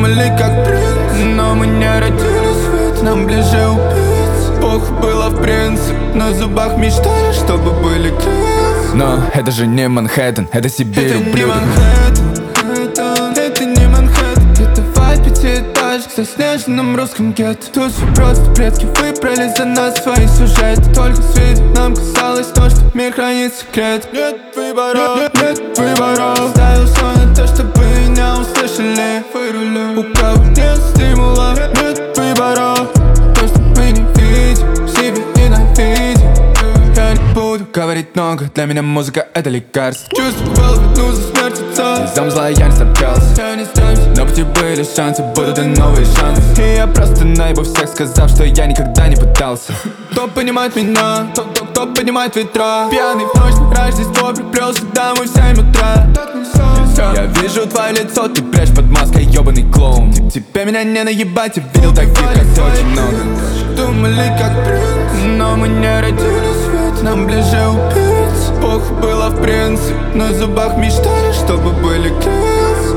Думали как принц, но мы не родились, ведь нам ближе убийц. Похуй было в принципе, на зубах мечтали, чтобы были клиз. Но это же не Манхэттен, это Сибирь, Это не ублюдок. Манхэттен, это не Манхэттен. Это вайб пятиэтажек со снежным русским гетто. Тут все просто, предки выбрали за нас свои сюжеты. Только с виду нам казалось то, что мир хранит секрет. Нет выбора, нет выбора. Ставил все на то, чтобы меня услышали. Вырулю, у кого нет стимула, нет выбора. То, что мы не видим, себе ненавидим. Я не буду говорить много, для меня музыка это лекарство. Чувствовал вину за смерть отца, Из-за зла я не сторчался, я не сдамся. на пути были шансы, будут и новые шансы. И я просто наебу всех, сказав, что я никогда не пытался. Кто понимает меня, кто понимает ветра. Пьяный в ночь на Рождество приплелся домой в 7 утра. Я вижу твое лицо, ты прячь под маской, ёбаный клоун. Тебе меня не наебать, я видел таких, как ты, очень много. Думали как принц, но мы не родились, ведь нам ближе убийц. Похуй было в принципе, на зубах мечтали, чтобы были клиз.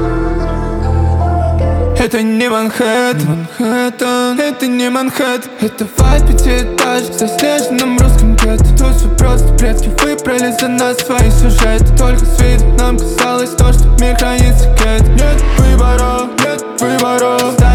Это не Манхэттен, это не Манхэттен. Это вайб пятиэтажек со снежным русским гетто. Тут все просто, предки выбрали за нас свои сюжеты. Только с виду нам казалось то, что мир хранит секрет. Нет выбора, нет выбора.